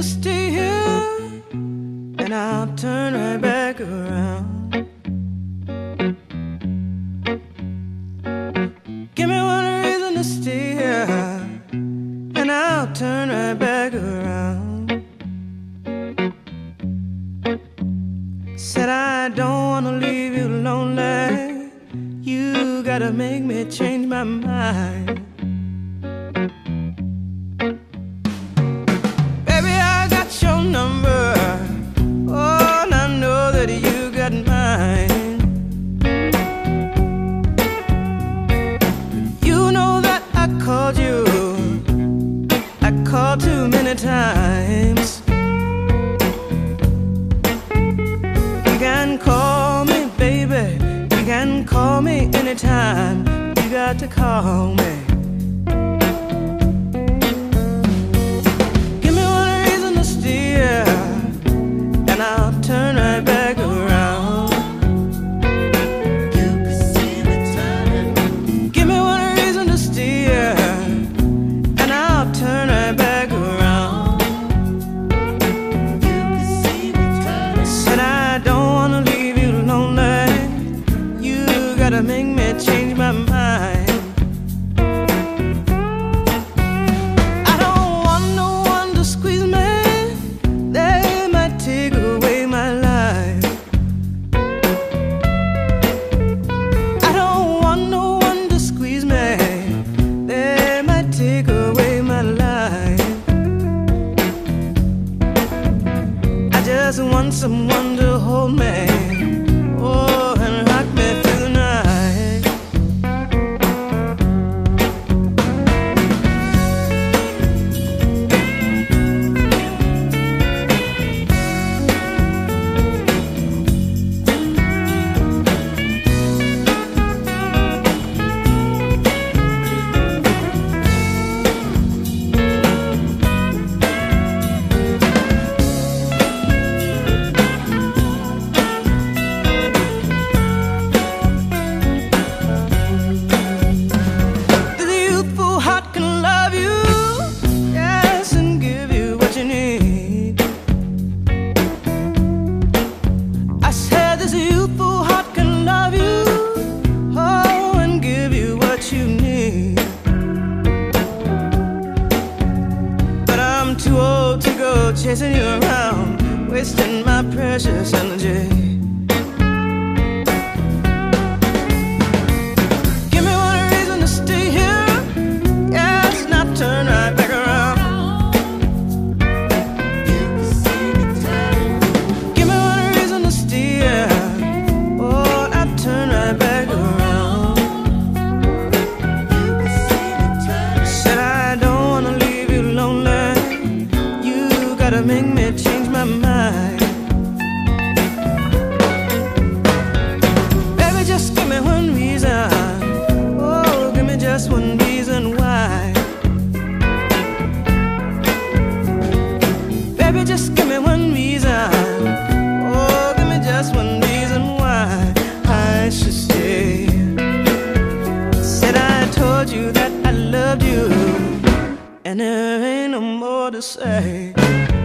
stay here, and I'll turn right back around. Give me one reason to stay here, and I'll turn right back around. Said I don't wanna leave you lonely. You gotta make me change my mind. Baby, I got your number. Oh, and I know that you got mine. You know that I called you. I called too many times. You can call me, baby. You can call me anytime. You got to call me. Give me one reason to stay here, and I'll turn right back around. You can see me turning. Give me one reason to stay here, and I'll turn right back around. You can see me turning. Said I don't wanna leave you lonely. You gotta make me change my mind. I don't want no one to squeeze me. They might take away my life. I don't want no one to squeeze me. They might take away my life. I just want someone to hold me, oh, and rock me through the night. The youthful heart can love you, yes, and give you what you need. I said this youthful heart can love you, oh, and give you what you need. But I'm too old to go chasing you around, wasting my precious energy. Give me one reason to stay here, yes, and I'll turn right back around. Give me one reason to stay here, oh, and I'll turn right back around. Said I don't wanna leave you lonely. You gotta make me change my mind. Baby, just give me one reason. Oh, give me just one reason why. Baby, just give me one reason. Oh, give me just one reason why I should stay. Said I told you that I loved you, and there ain't no more to say.